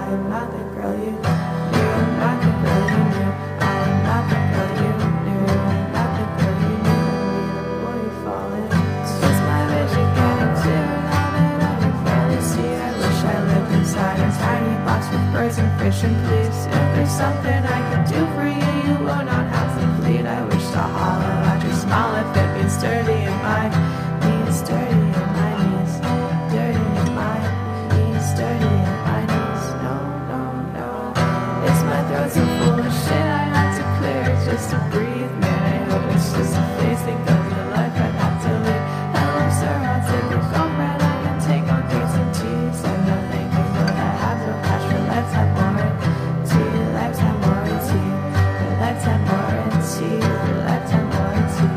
am not the girl you knew. I'm not the girl you knew. I am not the girl you knew. I'm not the girl you knew. The boy you fall into. Is my vision getting clearer now that I can finally see? I wish I lived inside a tiny box with birds and fish and please. If there's something I can do for you, you will not have to bleed. I wish to hollow out your smile if it means dirty in my knees, dirty in my knees, dirty in my knees, dirty in my knees. No, no, no. It's my throat so full of shit I had to clear it just to breathe. Man, I hope it's just a phase. Think of the life I'd have to live. Hello, sir, I'll take a girlfriend. I can take on dates and teas. And nothing is what I have no cash for lifetime warranty. Lifetime warranty. For lifetime warranty. For lifetime warranty.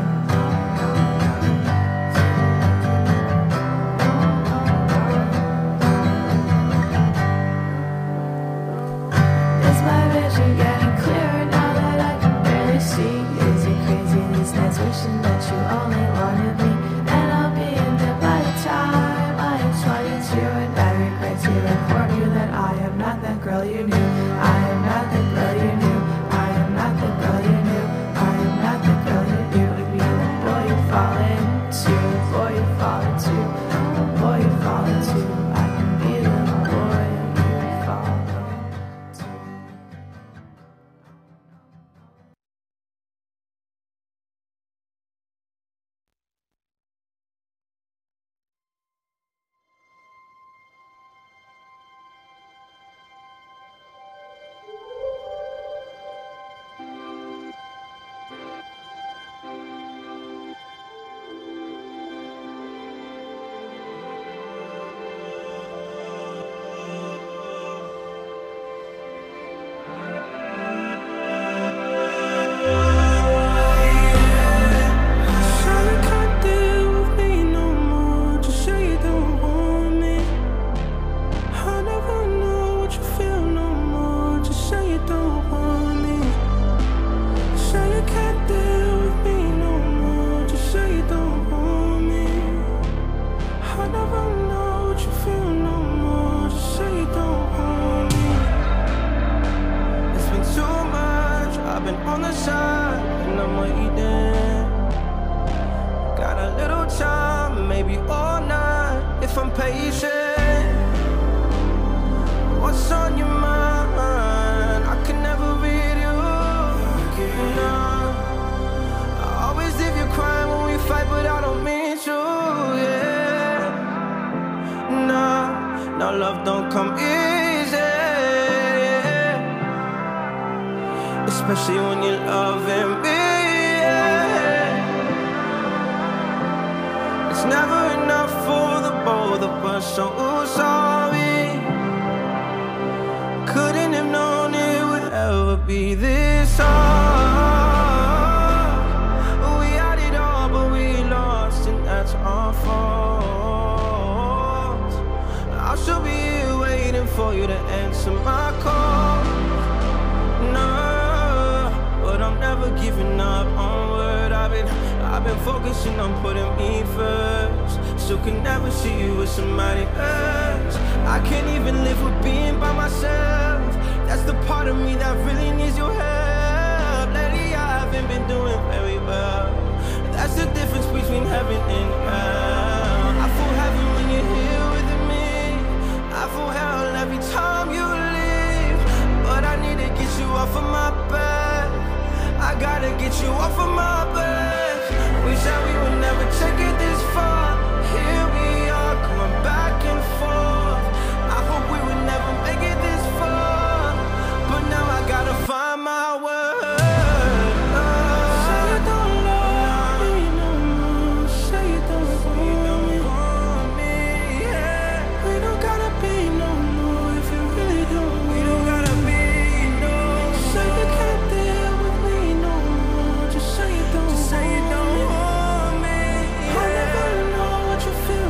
Is my vision getting clearer now that I can barely see? Is it crazy these nights wishing that you only wanted me? And I'll be in bed by the time I am 22. And I regret to inform you that I am not that girl you knew. I am not the girl you knew. I am not the girl you knew. I am not the girl you knew. To be the boy you fall into, boy you fall into, the boy you fall into. I can be the boy you fall into. On the side, and I'm waiting. Got a little time, maybe all night, if I'm patient. What's on your mind? I can never read you. No. I always leave you crying when we fight, but I don't mean to. Yeah. No, no, love don't come easy. Especially when you're loving me, yeah. It's never enough for the both of us, so sorry. Couldn't have known it would ever be this hard. We had it all, but we lost, and that's our fault. I'll still be here waiting for you to answer my call. No, but I'm never giving up onward. I've been focusing on putting me first. Still can never see you with somebody else. I can't even live with being by myself. That's the part of me that really needs your help. Lately I haven't been doing very well. That's the difference between heaven and hell. I feel heaven when you're here with me. I feel hell every time you leave. But I need to get you off of my back. I gotta get you off of my back. We said we would never take it this far. Here we are going back and forth. I hope we would never make it this far. But now I gotta find my word. Say you don't love me no more. Say you don't want me. Yeah. We don't gotta be no more if you really don't. We don't gotta be no. Say you can't deal with me no more. Just say you don't. Just say you don't want me. Yeah. I never know what you feel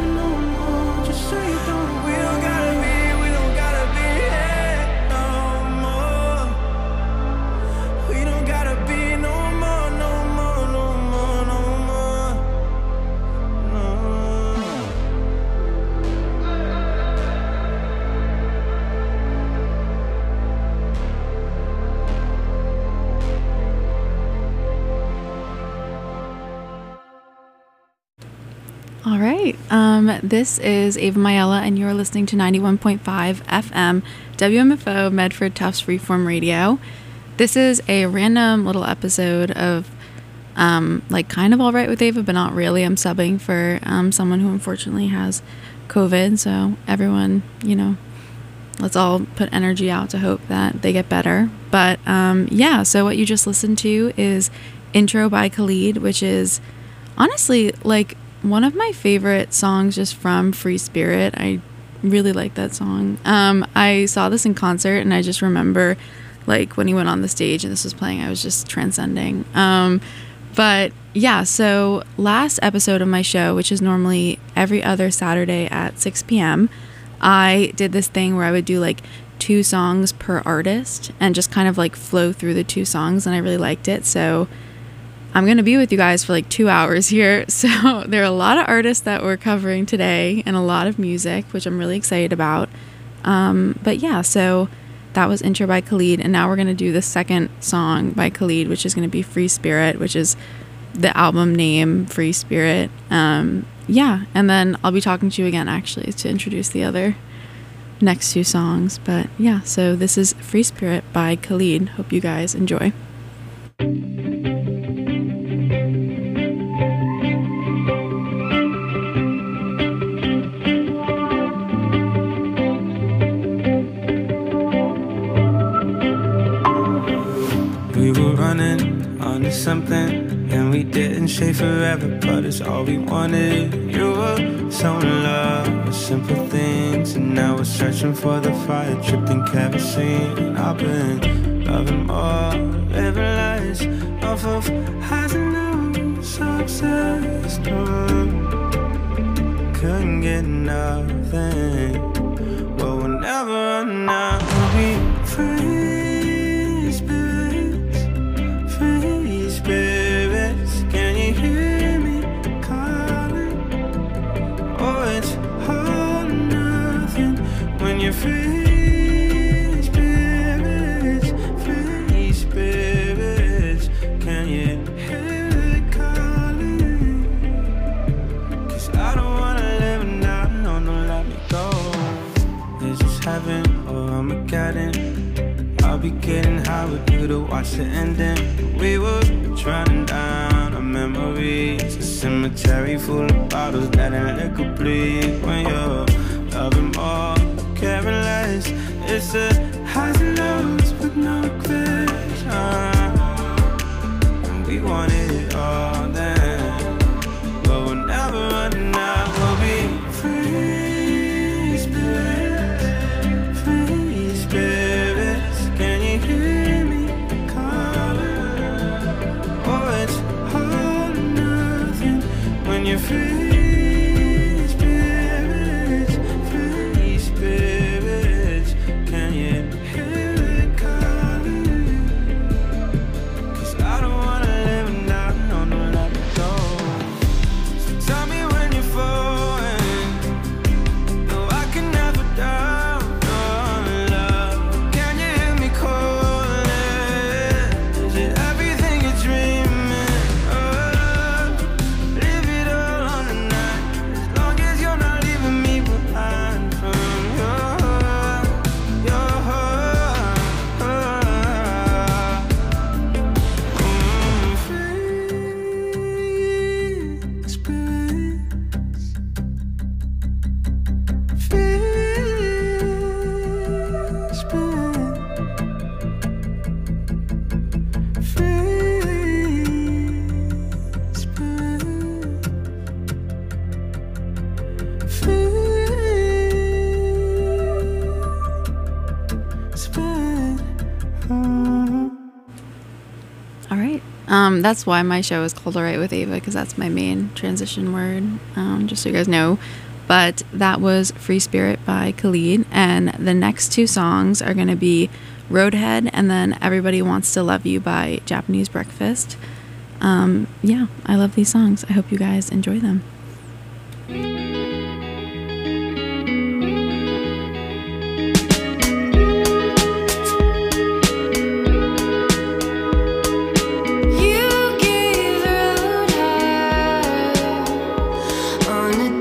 right. This is Ava Mayella, and you're listening to 91.5 FM WMFO Medford Tufts Freeform Radio. This is a random little episode of kind of All Right with Ava, but not really. I'm subbing for someone who unfortunately has COVID, so everyone, let's all put energy out to hope that they get better. But so what you just listened to is Intro by Khalid, which is honestly one of my favorite songs just from Free Spirit. I really like that song. I saw this in concert, and I just remember when he went on the stage and this was playing, I was just transcending. But yeah, so last episode of my show, which is normally every other Saturday at 6 p.m., I did this thing where I would do 2 songs per artist and just kind of flow through the 2 songs, and I really liked it. So I'm going to be with you guys for 2 hours here. So there are a lot of artists that we're covering today and a lot of music, which I'm really excited about. But yeah, so that was Intro by Khalid. And now we're going to do the second song by Khalid, which is going to be Free Spirit, which is the album name, Free Spirit. And then I'll be talking to you again, actually, to introduce the other next 2 songs. But yeah, so this is Free Spirit by Khalid. Hope you guys enjoy. We were running onto something, and we didn't stay forever, but it's all we wanted. You were so in love with simple things, and now we're searching for the fire, dripped in kerosene. I've been loving more, living lies off of highs and lows, so obsessed. Couldn't get nothing. Well, we'll never run out. We'll be free spirits, free spirits. Can you hear me calling? Oh, it's all or nothing when you're free spirits, free spirits. Can you hear it calling? 'Cause I don't wanna live now, no, don't let me go. Is this heaven or Armageddon? I'll be getting high with you to watch the ending. We were trying down our memories, a cemetery full of bottles letting liquor bleed. When you're loving more, caring less, it's the highs and lows with no regrets. And we wanted it all then, but we'll never run out. We'll be free spirits, free spirits. Can you hear me calling? Oh, it's all or nothing when you're free spirits, free spirits. Can you hear it calling? 'Cause I don't wanna live now, no, don't let me go. So tell me when you're falling. No, I can never doubt your love. Can you hear me calling? Is it everything you're dreaming of? Live it all on the night, as long as you're not leaving me behind from your heart. Free spirits, free spirit, free spirit, free spirit. All right. That's why my show is called All Right with Ava, because that's my main transition word, just so you guys know. But that was Free Spirit by Khalid, and the next 2 songs are going to be Roadhead and then Everybody Wants to Love You by Japanese Breakfast. I love these songs. I hope you guys enjoy them. You gave the road high on a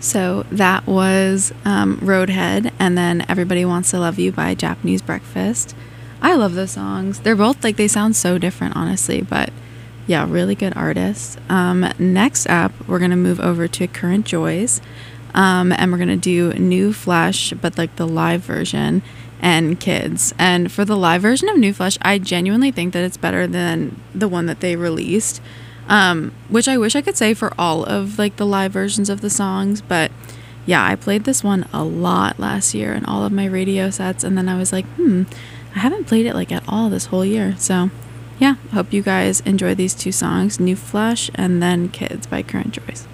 So that was Roadhead, and then Everybody Wants to Love You by Japanese Breakfast. I love those songs. They're both like, they sound so different, honestly, but yeah, really good artists. Next up, we're gonna move over to Current Joys, and we're gonna do New Flesh, but like the live version, and Kids. And for the live version of New Flesh, I genuinely think that it's better than the one that they released. Which I wish I could say for all of like the live versions of the songs, but yeah, I played this one a lot last year in all of my radio sets, and then I was like, I haven't played it like at all this whole year. So yeah, hope you guys enjoy these two songs, New Flesh and then Kids by Current Joys.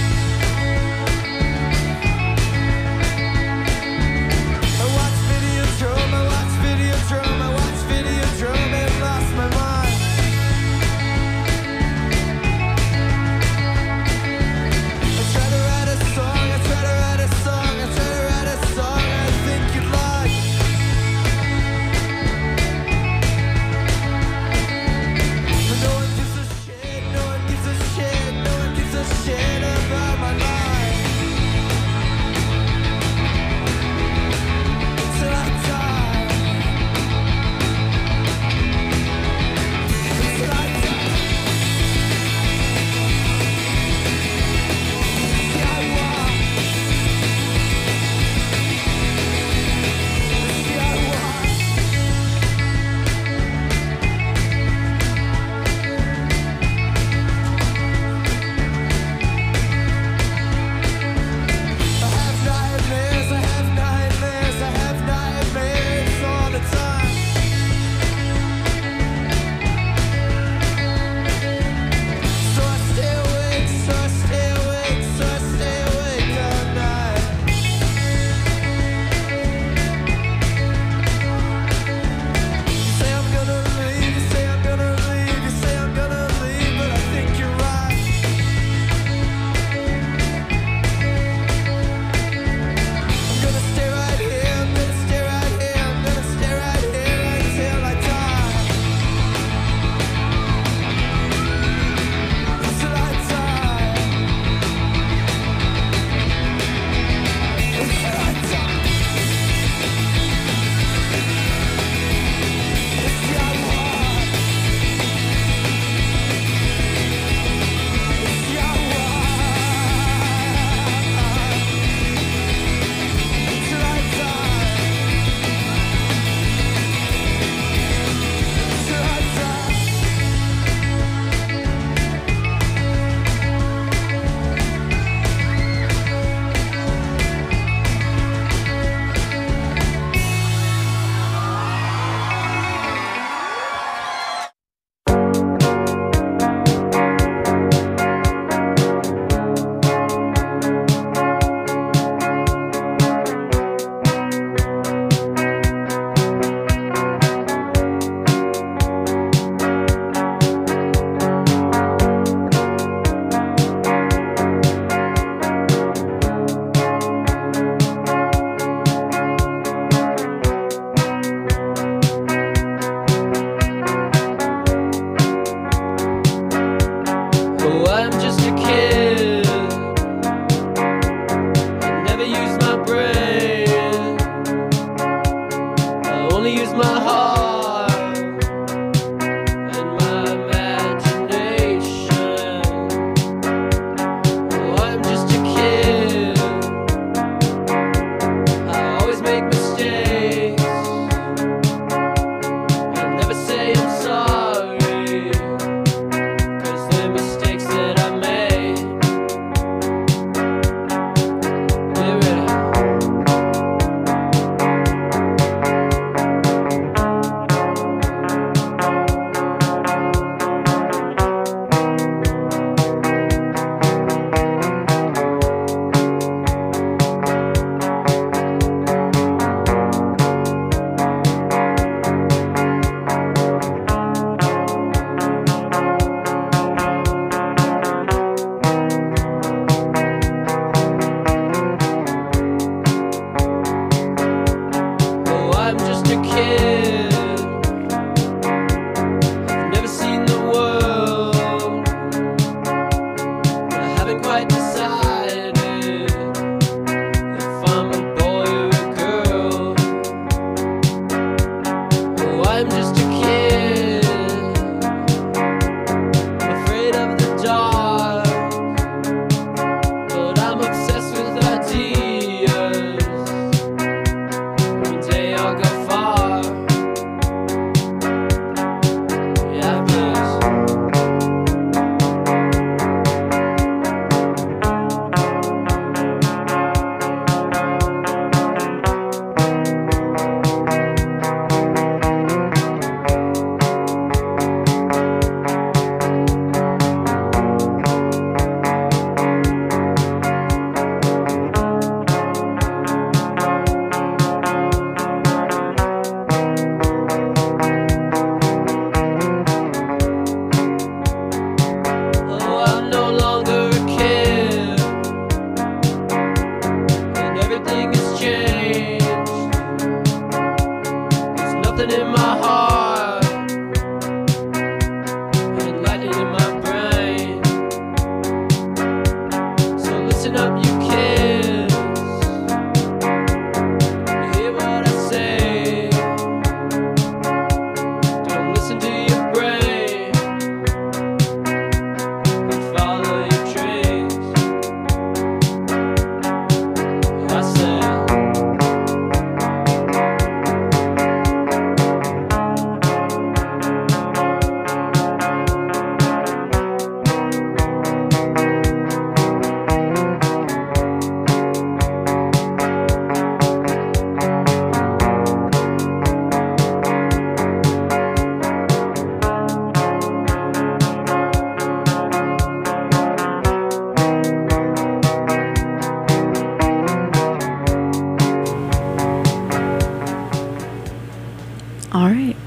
I watch videos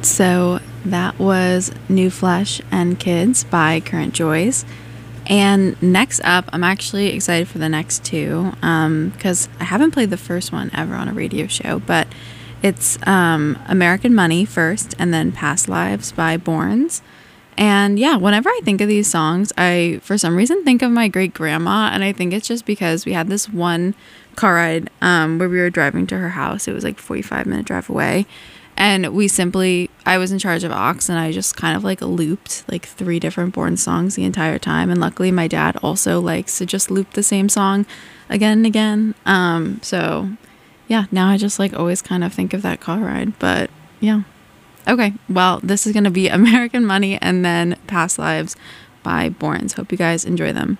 So that was New Flesh and Kids by Current Joys. And next up, I'm actually excited for the next two because I haven't played the first one ever on a radio show, but it's American Money first and then Past Lives by Borns. And yeah, whenever I think of these songs, I, for some reason, think of my great grandma. And I think it's just because we had this one car ride where we were driving to her house. It was like a 45-minute drive away. And I was in charge of aux, and I just kind of like looped like 3 different Borns songs the entire time. And luckily my dad also likes to just loop the same song again and again. So yeah, now I just like always kind of think of that car ride, but yeah. Okay, well, this is going to be American Money and then Past Lives by Borns. Hope you guys enjoy them.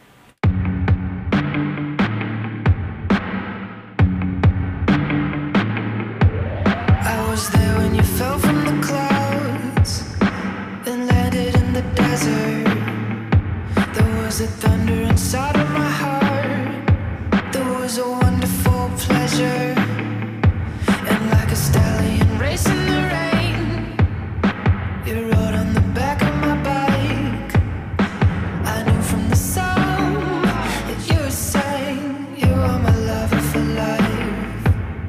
I was there when you fell from the clouds and landed in the desert. There was a thunder inside of my heart. There was a wonderful pleasure. And like a stallion racing the rain, you rode on the back of my bike. I knew from the song that you sang, you are my lover for life.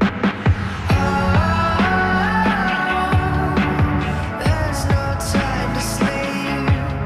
There's no time to sleep.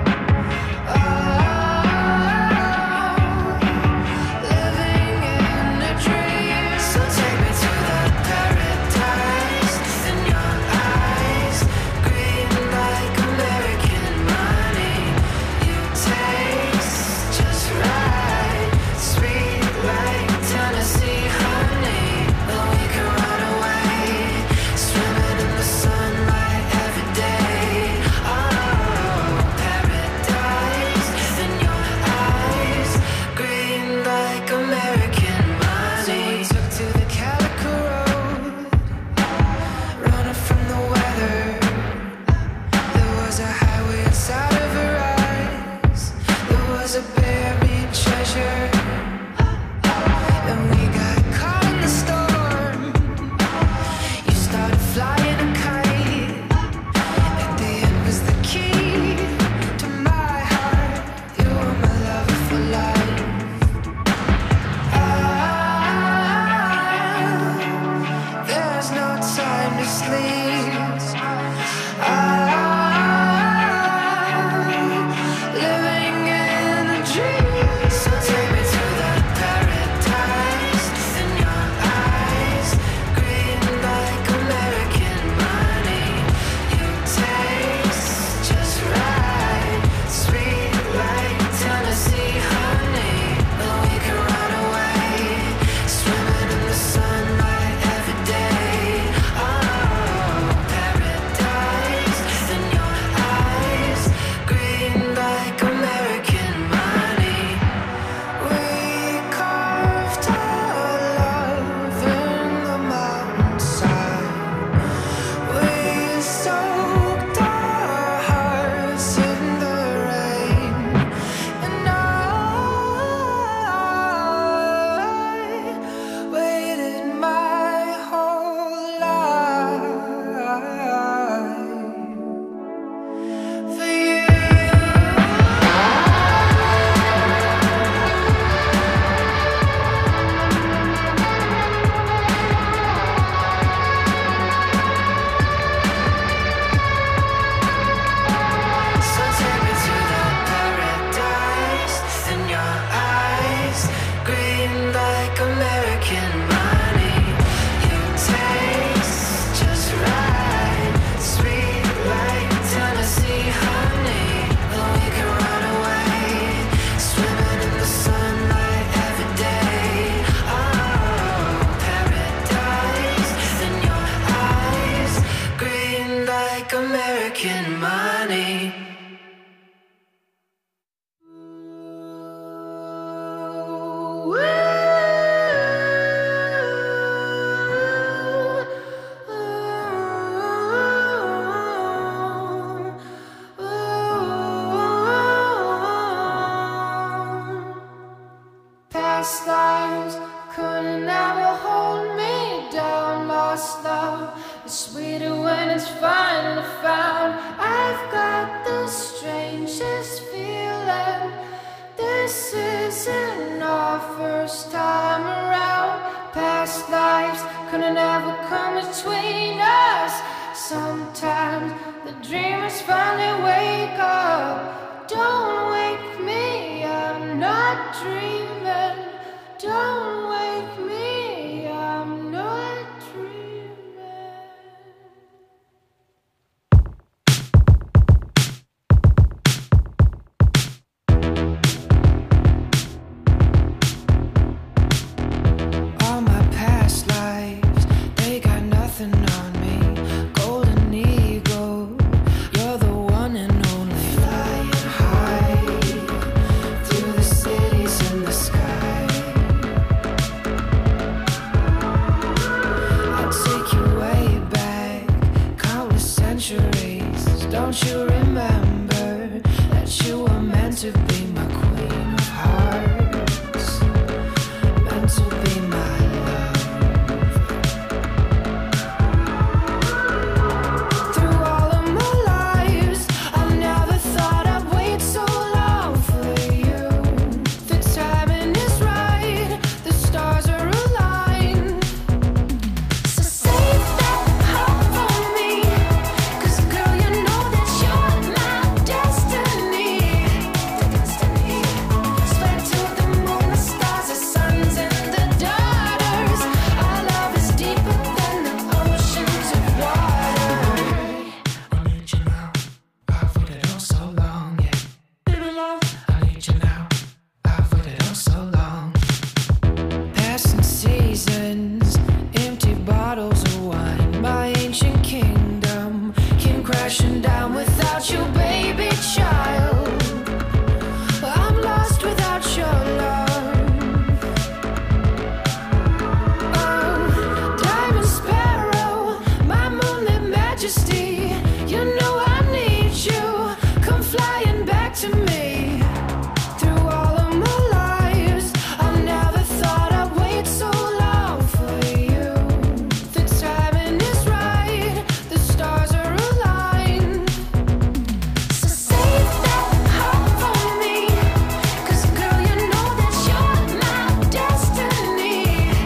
Living in a dream. So take me to the paradise in your eyes, green like American money. You taste just right, sweet like Tennessee honey. Then we can run away, swimming in the sunlight every day. Oh, paradise in your eyes, green like American money. So we took to the Calico Road, running from the weather. There was a highway inside of her eyes. There was a buried treasure. And we got caught in the storm. You started flying a kite. At the end was the key to my heart. You were my lover for life. There's no time to sleep. Living in a dream. So take me to the paradise in your eyes, green like American money. You taste just right, sweet like Tennessee honey. Then we can run away, swimming in the sunlight every day. Oh, paradise in your eyes, green like American money. We carved our love in the mountainside. We soaked our hearts in the rain. And I waited my whole life for you. So take me to the paradise in your eyes, green like American money. You taste just right, sweet like Tennessee honey. Then we can run away, swimming in the sunlight every day. Oh, paradise in your eyes, green like American money. Past lives couldn't ever hold me down. Lost love It's sweeter when it's finally found. I've got the strangest feeling. This isn't our first time around. Past lives couldn't ever come between us. Sometimes the dreamers finally wake up. Don't wake me, I'm not dreaming. Don't wake me, I'm not dreaming. All my past lives, they got nothing on me. Golden eagle, you're the one and only. Flying high through the cities in the sky. I'll take you way back, countless centuries. Don't you remember that you were meant to be my queen of hearts? Meant to be my love. Through all of my lives, I never thought I'd wait so long for you. The timing is right, the stars are aligned. So save that heart for me, 'cause girl, you know that you're my destiny. Swear to the moon, the stars, the suns, and the daughters. Our love is deeper than the oceans of water. I need you now, I've waited oh so long, yeah. Baby love, I need you now, I've waited oh so long. Passing seasons, empty bottles of wine. My ancient kingdom came crashing down without you, baby child. I'm lost without your love. Oh, diamond sparrow, my moonlit majesty. You know I need you. Come flying back to me. Through all of my lives, I never thought I'd wait so long for you. The timing is right, the stars are aligned. So save that heart for me, 'cause girl, you know that you're my destiny.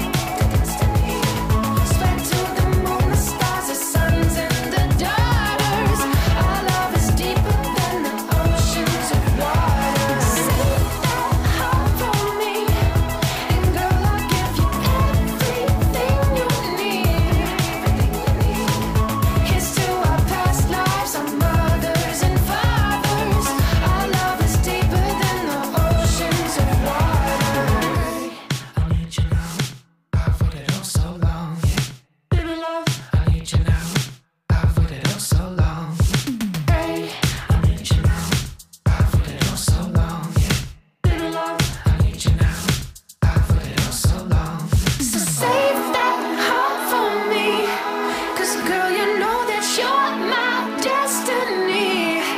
Swear to the moon, the stars, the suns, and the daughters. Our love is deeper than the oceans of water. Save that heart for me, and girl, I'll give you everything you need. Here's to our past lives, our mothers and fathers. Our love is deeper than the oceans of water. I need you now, I've waited oh so long, yeah. Baby love, I need you now, I've waited oh so long. Hey, I need you now, I've waited oh so long, yeah. Baby love, I need you now, I've waited oh so long. So save that heart for me, 'cause girl, you know that you're my destiny.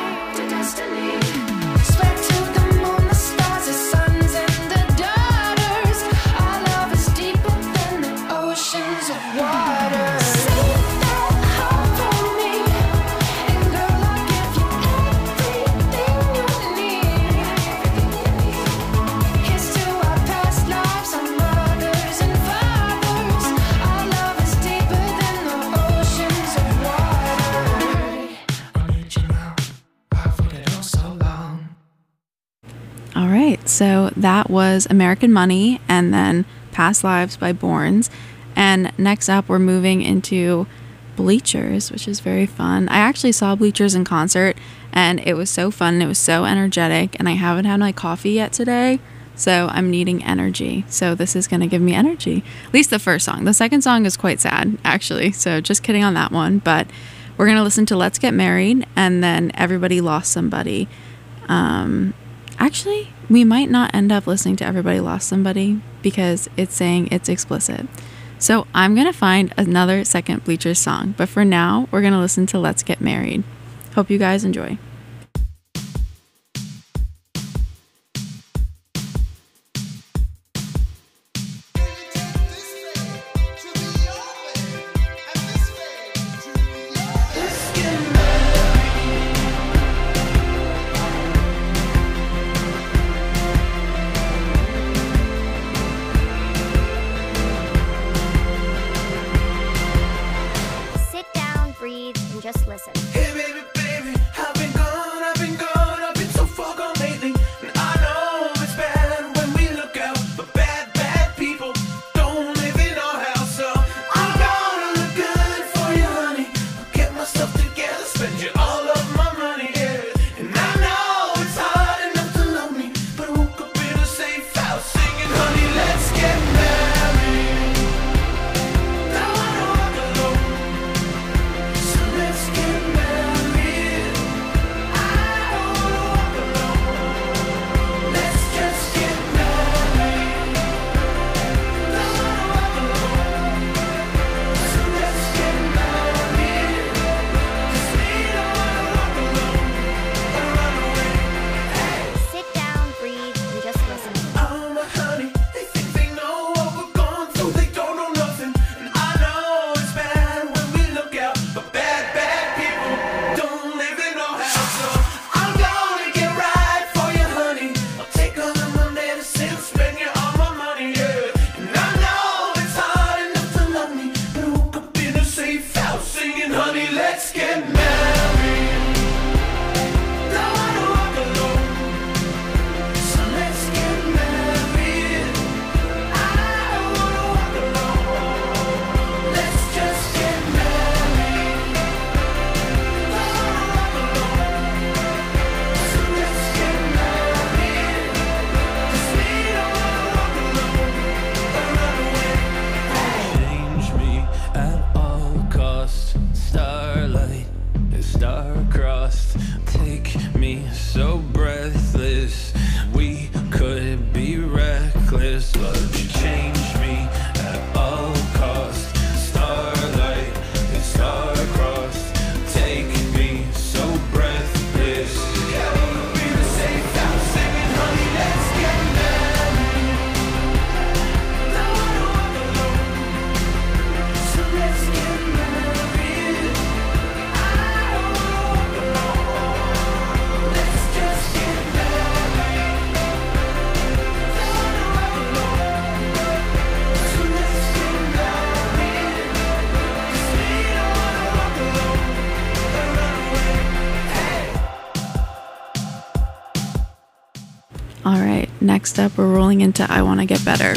Swear to the moon, the stars, the suns, and the daughters. Our love is deeper than the oceans of water. Save that heart for me, and girl, I'll give you everything you need. Here's to our past lives, our mothers and fathers. Our love is deeper than the oceans of water. I need you now, I've waited oh so long. All right, so that was American Money and then Past Lives by Borns. And next up, we're moving into Bleachers, which is very fun. I actually saw Bleachers in concert, and it was so fun. And it was so energetic, and I haven't had my coffee yet today, so I'm needing energy. So this is going to give me energy. At least the first song. The second song is quite sad, actually, so just kidding on that one. But we're going to listen to Let's Get Married and then Everybody Lost Somebody. Actually, we might not end up listening to Everybody Lost Somebody because it's saying it's explicit. So I'm going to find another second Bleachers song. But for now, we're going to listen to Let's Get Married. Hope you guys enjoy. This way to the open, and this way just listen. Hey baby, baby, I've been gone, I've been so far gone lately. And I know it's bad when we look out, but bad, bad people don't live in our house. So I'm gonna look good for you, honey. I'll get my stuff together, spend you all of my money, yeah. And I know it's hard enough to love me, but I woke up in a safe house singing, honey, let's get married. Don't wanna walk alone, so let's get married. I don't wanna walk alone, let's just get married. Don't wanna walk alone, so let's get married. 'Cause we don't wanna walk alone or run away. Sit down, breathe, and just listen. Oh my honey, they think they know what we're going through, they don't know nothing. And I know it's bad when we look out, but bad, bad people don't live in our house. So I'm gonna get right for you, honey. I'll take all of my medicine, spend you all my money, yeah. And I know it's hard enough to love me, but I woke up in a safe house singing, honey, let's get married. Don't wanna walk alone, so let's get married. I don't wanna walk alone, let's just get married. Don't wanna walk alone, so let's get married. 'Cause we don't wanna walk alone or run away. Change me at all costs. Starlight is star-crossed. Take me so breathless. We could be reckless, but you change me at all costs. Starlight is star-crossed. Take me so breathless. Yeah, we'll be the safe house singing, honey, let's get married. Don't wanna walk alone, so let's get married. I don't wanna walk alone, let's just get married. Don't wanna walk alone, so let's get married. 'Cause we don't wanna walk alone or run away. Hey. All right, next up, we're rolling into I Want to Get Better.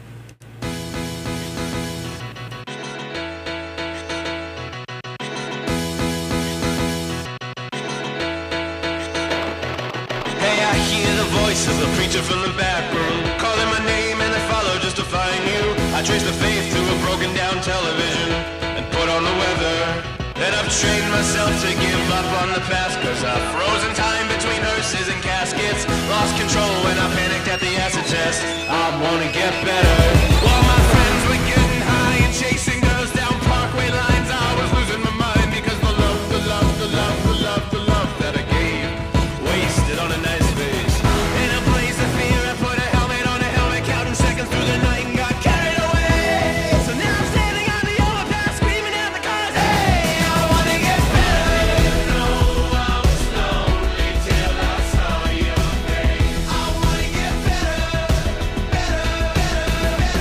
Hey, I hear the voice of the preacher from the back room, calling my name and I follow just to find you. I trace the faith to a broken down television and put on the weather. And I've trained myself to give up on the past, 'cause I've frozen time between hearses and caskets. Lost control when I panicked at the acid test. I wanna get better. While my friends were getting high and chasing girls down parkway lines, I was losing my mind because the love that I gave wasted on a nice face. In a blaze of fear, I put a helmet on a helmet, counting seconds through the night and got carried away. So now I'm standing on the overpass, screaming at the cars, hey, I wanna get better. No, I was lonely till I saw your face. I wanna get better, better, better, better.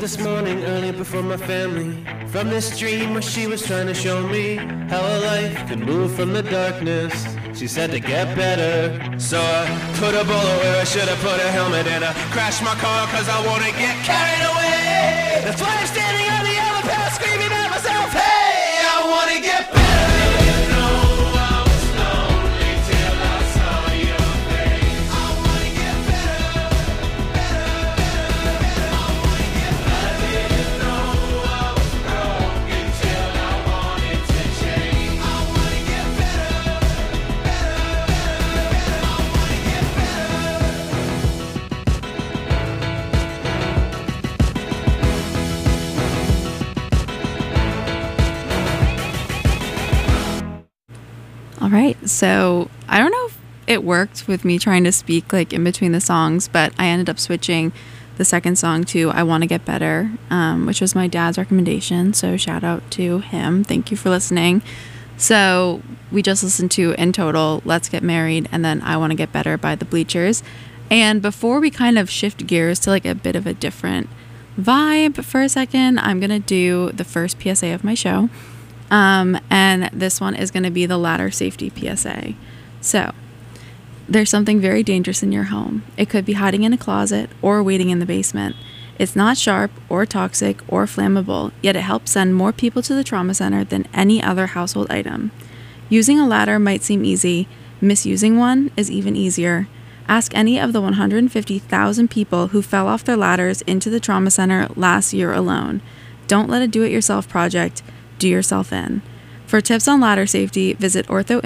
this morning early before my family, from this dream where she was trying to show me how a life could move from the darkness. She said to get better, so I put a bullet where I should have put a helmet, and I crashed my car cause I wanna get carried away. That's why I'm standing on the overpass screaming at myself, hey, I wanna get better. All right, so I don't know if it worked with me trying to speak like in between the songs, but I ended up switching the second song to I Want to Get Better, which was my dad's recommendation. So shout out to him. Thank you for listening. So we just listened to in total Let's Get Married and then I Want to Get Better by the Bleachers. And before we kind of shift gears to like a bit of a different vibe for a second, I'm going to do the first PSA of my show. And this one is going to be the ladder safety PSA. So there's something very dangerous in your home. It could be hiding in a closet or waiting in the basement. It's not sharp or toxic or flammable, yet it helps send more people to the trauma center than any other household item. Using a ladder might seem easy. Misusing one is even easier. Ask any of the 150,000 people who fell off their ladders into the trauma center last year alone. Don't let a do-it-yourself project do yourself in. For tips on ladder safety, visit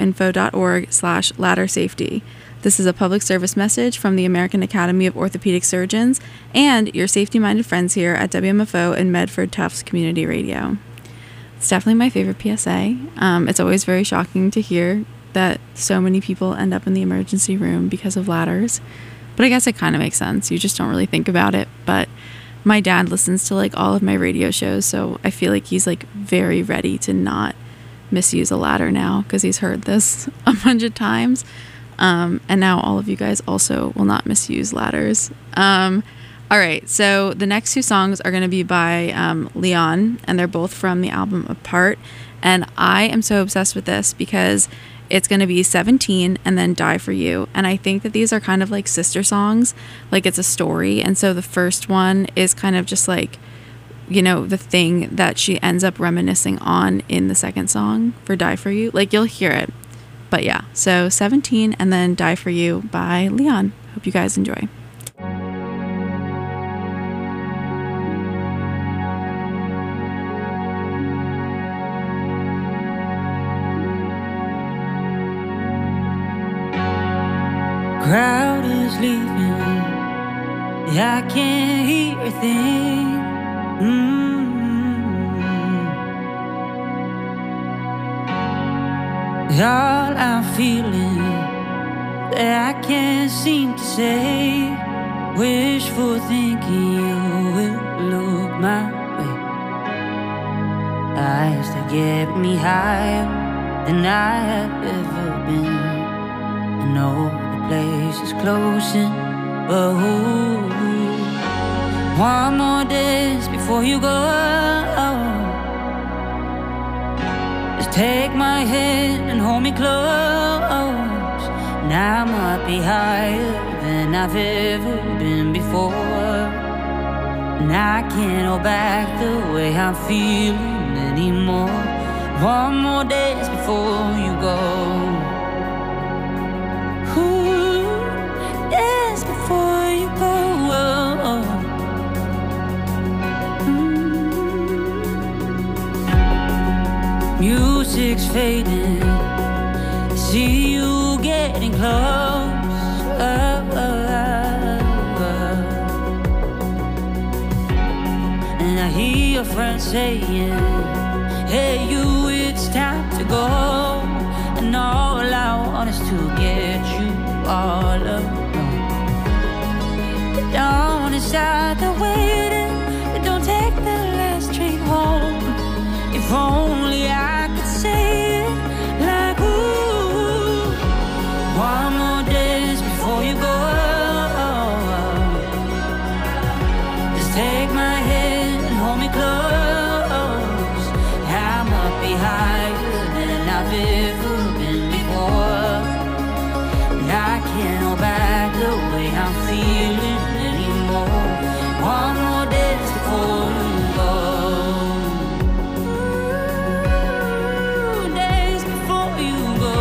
orthoinfo.org/ladder safety. This is a public service message from the American Academy of Orthopedic Surgeons and your safety-minded friends here at WMFO and Medford Tufts Community Radio. It's definitely my favorite PSA. It's always very shocking to hear that so many people end up in the emergency room because of ladders. But I guess it kind of makes sense. You just don't really think about it. But my dad listens to like all of my radio shows, so I feel like he's like very ready to not misuse a ladder now because he's heard this a bunch of times. And now all of you guys also will not misuse ladders. All right, so the next two songs are going to be by Leon, and they're both from the album Apart. And I am so obsessed with this because it's going to be 17 and then Die For You. And I think that these are kind of like sister songs, like it's a story. And so the first one is kind of just like, you know, the thing that she ends up reminiscing on in the second song for Die For You. Like you'll hear it. But yeah, so 17 and then Die For You by Leon. Hope you guys enjoy. Crowd is leaving, I can't hear a thing. All I'm feeling that I can't seem to say. Wishful thinking you will look my way. Eyes that get me higher than I have ever been. I know place is closing, but one more dance before you go. Just take my hand and hold me close. Now I might be higher than I've ever been before, and I can't hold back the way I'm feeling anymore. One more dance before you go. Before you go, Music's fading, see you getting close. And I hear your friends saying, hey you, it's time to go. And all I want is to get you all alone. Don't decide the waiting, don't take the last train home. If only I could say it like ooh. One more dance before you go. Just take my hand higher than I've ever been before. And I can't hold back the way I'm feeling anymore. One more day's before you go. Days before you go.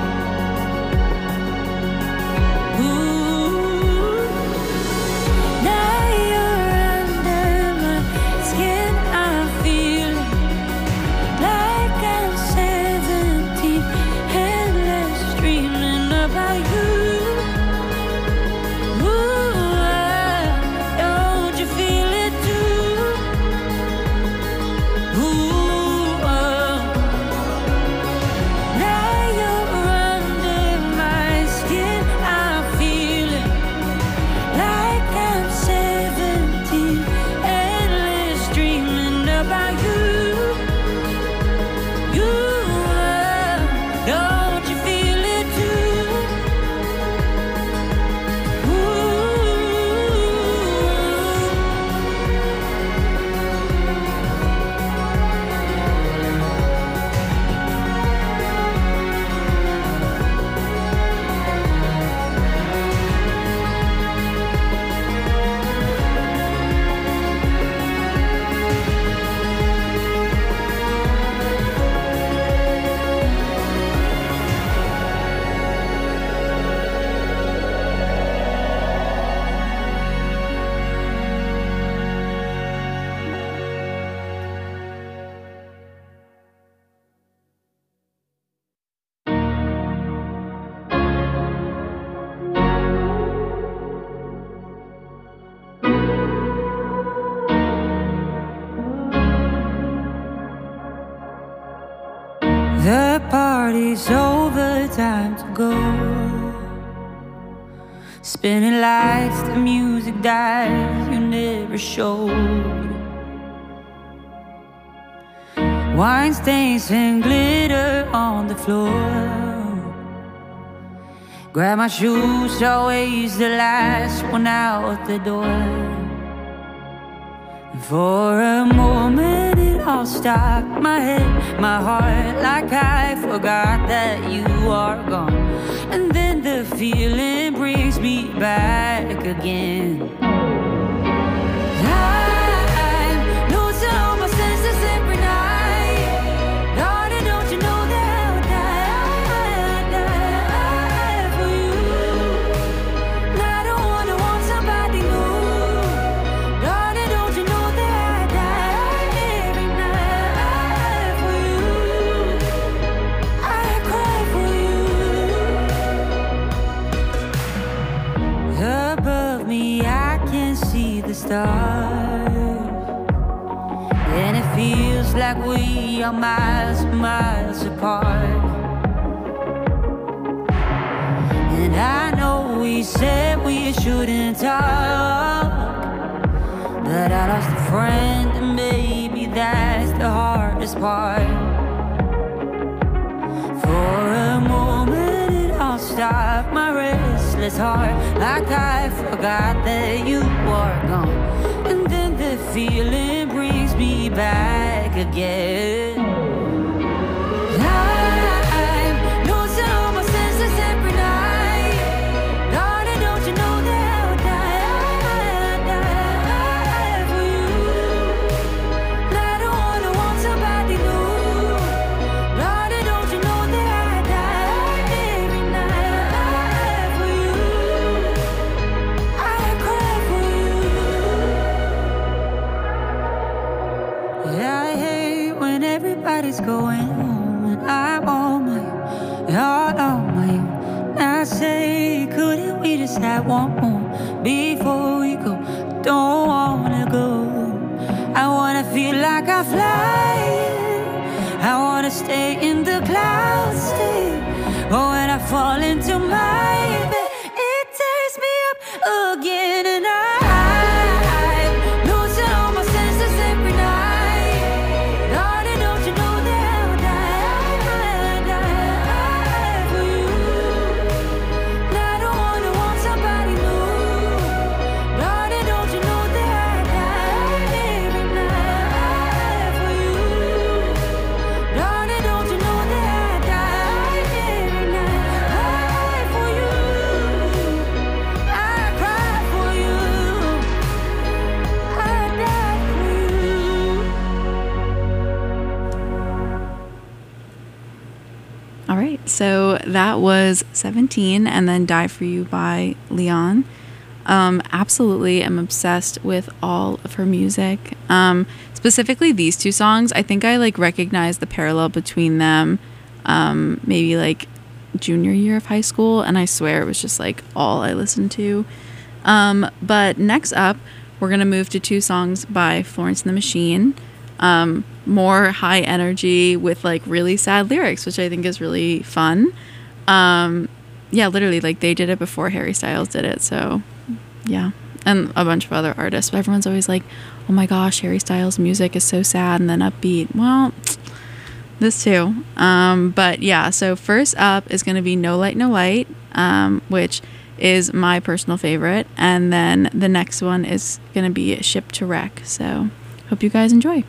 Now you're under my skin. I'm feeling like I'm 17, endless dreaming about you. Don't you feel it too? Now you're under my skin. I'm feeling like I'm 17, endless dreaming about you. Don't you feel it too? The party's over, time to go. Spinning lights, the music dies, you never showed. Wine stains and glitter on the floor. Grab my shoes, always the last one out the door. For a moment it all stopped, my head, my heart, like I forgot that you are gone. And then the feeling brings me back again. I'm losing all my senses every night. Darling, don't you know that I'll die for you? And I don't wanna want somebody new. Darling, don't you know that I die every night for you? I cry for you. Above me I can see the stars, and it feels like we are miles and miles apart. And I know we said we shouldn't talk, but I lost a friend, and maybe that's the hardest part. For a moment it all stopped, my restless heart, like I forgot that you were gone. And then the feeling brings me back again. I'm losing all my senses every night. Darling, don't you know that I'll die for you? And I don't wanna want somebody new. Darling, don't you know that I die every night for you? I cry for you. Yeah, I hate when everybody's going home and I'm on my own, all on my own. I say, couldn't we just have one more before we go? Don't wanna go. I wanna feel like I'm flying. I wanna stay in the clouds still. But when I fall into my bed, it tears me up again. And I'm losing all my senses every night. Darling, don't you know that I'll die for you? And I don't wanna want somebody new. Darling, don't you know that I die every night for you? Darling, right, so that was 17 and then Die For You by Leon. Absolutely am obsessed with all of her music. Specifically these two songs. I think I like recognize the parallel between them maybe like junior year of high school, and I swear it was just like all I listened to. But next up, we're gonna move to two songs by Florence and the Machine. More high energy with like really sad lyrics, which I think is really fun. Yeah, literally, like they did it before Harry Styles did it, so yeah, and a bunch of other artists. But everyone's always like, oh my gosh, Harry Styles' music is so sad and then upbeat. Well, this too. But yeah, so first up is going to be No Light, No Light, which is my personal favorite. And then the next one is going to be Ship to Wreck. So hope you guys enjoy.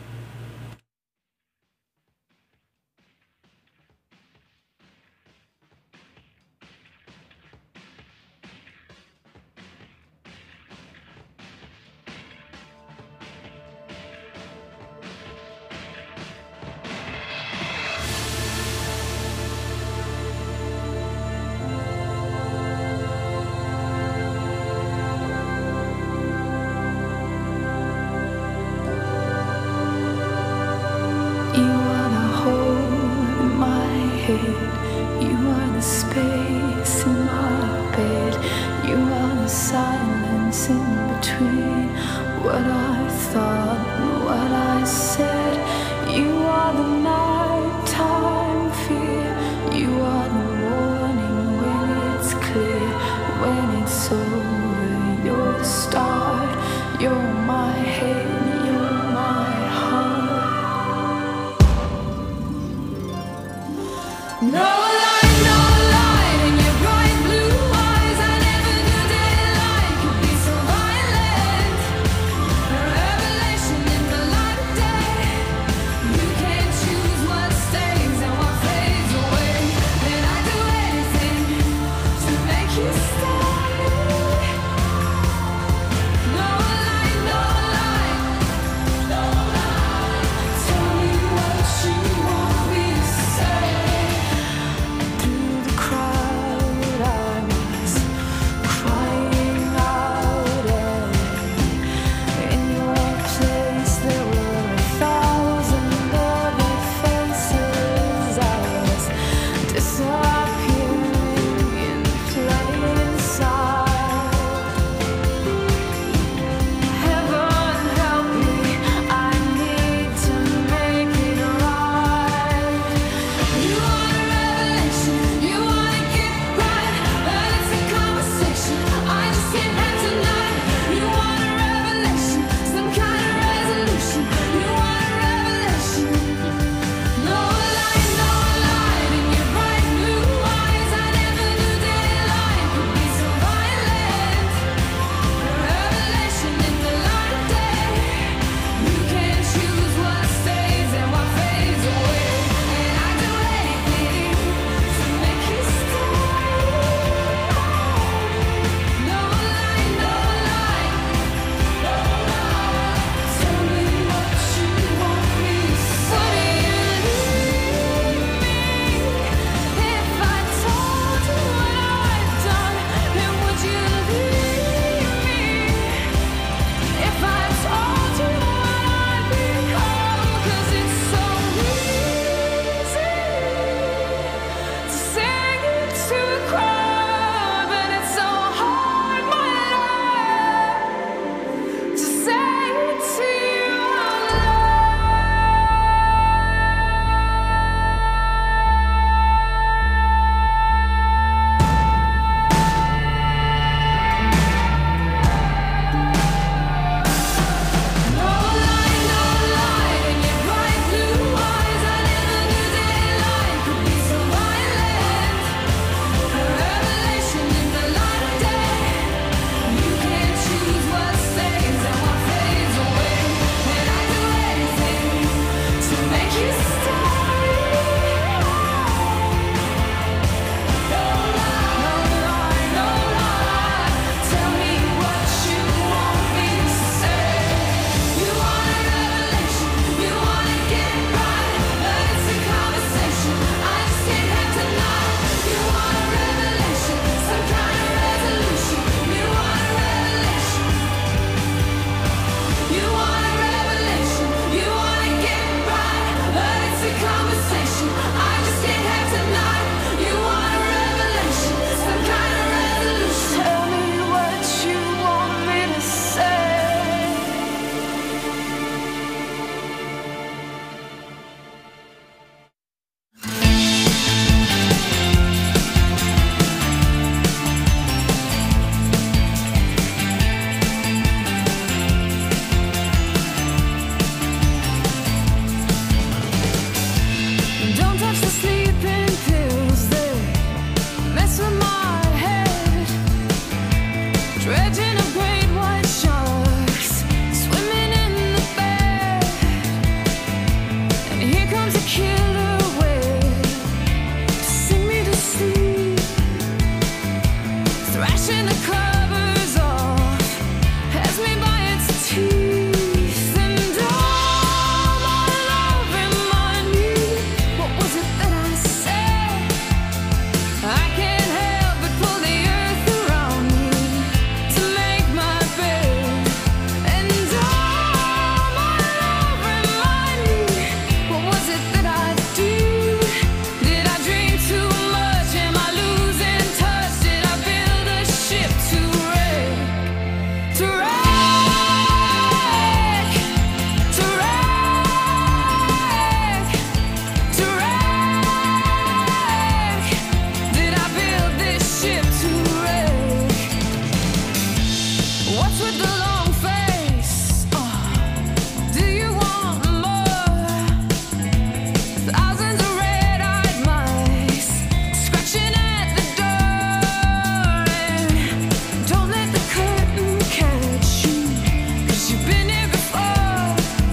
You are the hole in my head. You are the space in my bed. You are the silence in between what I thought and what I said. You are the nighttime fear. You are the morning when it's clear. When it's over, you're the start. You're my head, you're my heart. No light, no light in your bright blue eyes. I never knew daylight could be so violent. A revelation in the light of day. You can't choose what stays and what fades away. And I do anything to make you stay. No light, no light, no light. Tell me what you want me to say. comes a killer wave to sing me to sleep, thrashing the covers off, has me by its teeth. And all my love remind me, what was it that I said? I can't help but pull the earth around me to make my bed. And all my love remind me, what was it that I did? Did I dream too much? Am I losing touch? Did I build a ship to wreck? To wreck, to wreck, to wreck. Did I build this ship to wreck? What's with the long face? Do you want more? Thousands of red-eyed mice scratching at the door. And don't let the curtain catch you, 'cause you've been here before.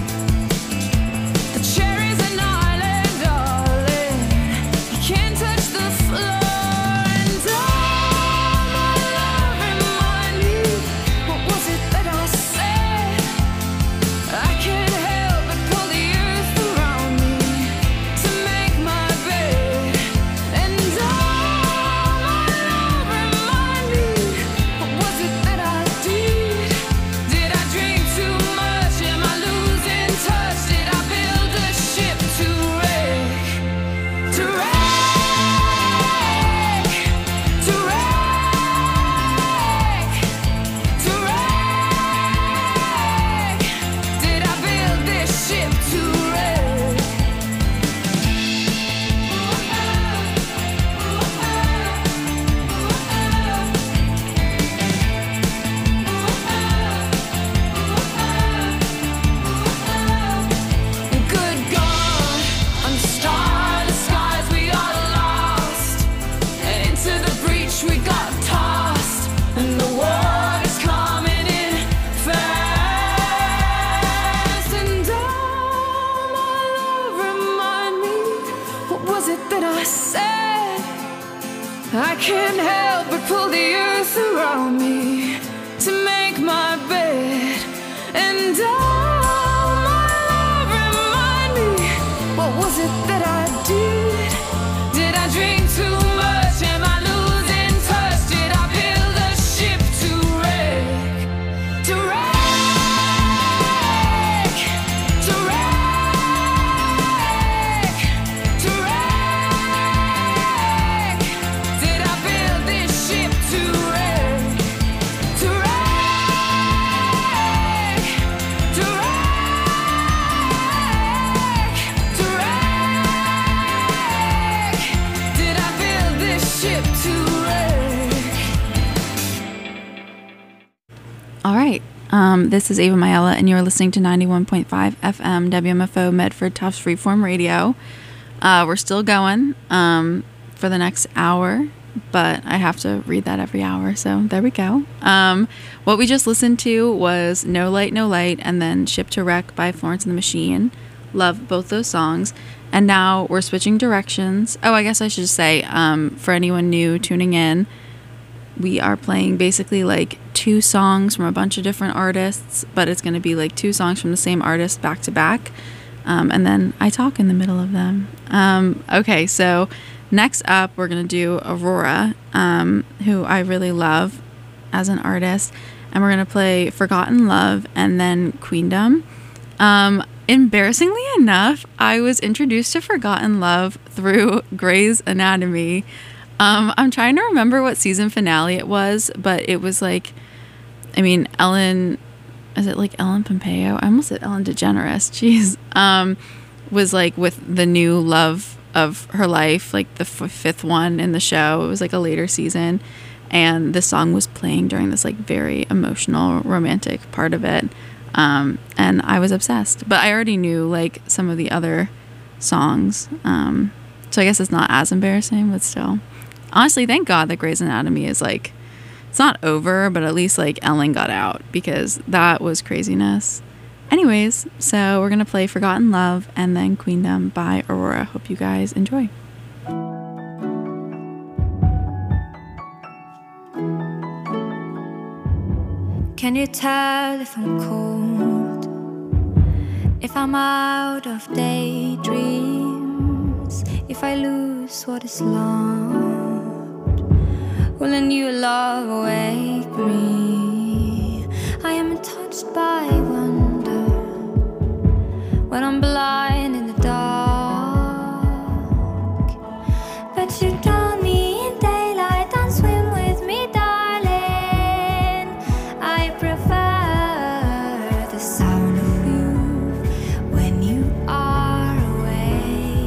The cherry's an island, darling. You can't touch the floor. And all my love remind me, what was it that I said? I can't help but pull the earth around me to make my bed. And all my love remind me, what was it that I did? Did I dream too much? Am I losing touch? Did I build a ship to wreck? To wreck, to wreck, to wreck. Did I build this ship to wreck? Good God, on the starless skies we got lost, and into the breach we got tossed, and the water's coming in fast. And all my love remind me, what was it that I said? I can't help but pull the earth around me to make my bed. And all my love remind me, what was it that I did? Did I drink too much? Am I losing touch? Did I build a ship to wreck? To wreck, to wreck, to wreck. Did I build this ship to wreck? To wreck, to wreck, to wreck. Did I build this ship to wreck? All right. This is Ava Mayella, and you're listening to 91.5 FM WMFO Medford Tufts Freeform Radio. We're still going for the next hour, but I have to read that every hour, so there we go. What we just listened to was No Light, No Light, and then Ship to Wreck by Florence and the Machine. Love both those songs. And now we're switching directions. Oh, I guess I should say, for anyone new tuning in, we are playing basically like 2 songs from a bunch of different artists, but it's going to be like 2 songs from the same artist back to back. And then I talk in the middle of them. Okay, so next up, we're going to do Aurora, who I really love as an artist. And we're going to play Forgotten Love and then Queendom. Embarrassingly enough, I was introduced to Forgotten Love through Grey's Anatomy. I'm trying to remember what season finale it was, but it was like, I mean, Ellen, is it like Ellen Pompeo? I almost said Ellen DeGeneres. Jeez. Was like with the new love of her life, like the 5th one in the show. It was like a later season. And the song was playing during this like very emotional, romantic part of it. And I was obsessed. But I already knew like some of the other songs. So I guess it's not as embarrassing, but still. Honestly, thank God that Grey's Anatomy is like, it's not over, but at least like Ellen got out, because that was craziness. Anyways, so we're going to play Forgotten Love and then Queendom by Aurora. Hope you guys enjoy. Can you tell if I'm cold? If I'm out of daydreams? If I lose what is lost? Will a new love away?